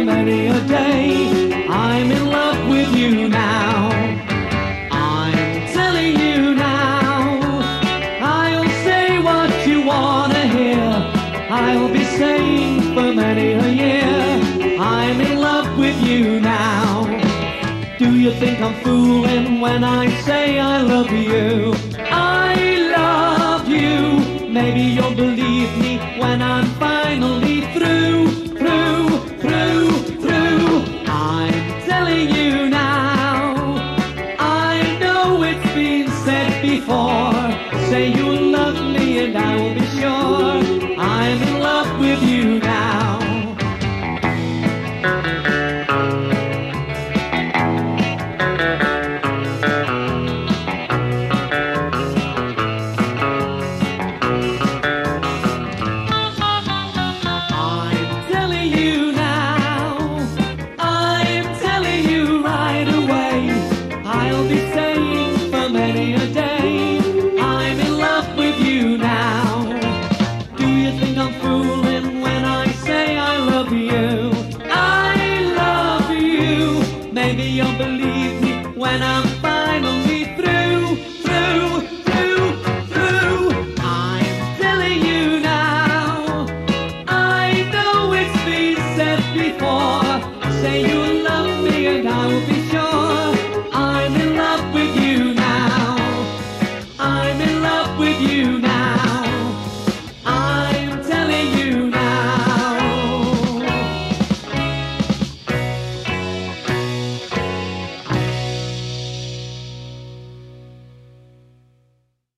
many a day. I'm in love with you now. I'm telling you now. I'll say what you wanna hear. I'll be saying for many a year. I'm in love with you now. Do you think I'm fooling when I say I love you? I love you. Maybe you'll believe me when I'm finally through. I'm telling you now. I know it's been said before. Say you love me and I will be sure I'm in love with you now. Maybe you'll believe me when I'm finally through. I'm telling you now. I know it's been said before. Say you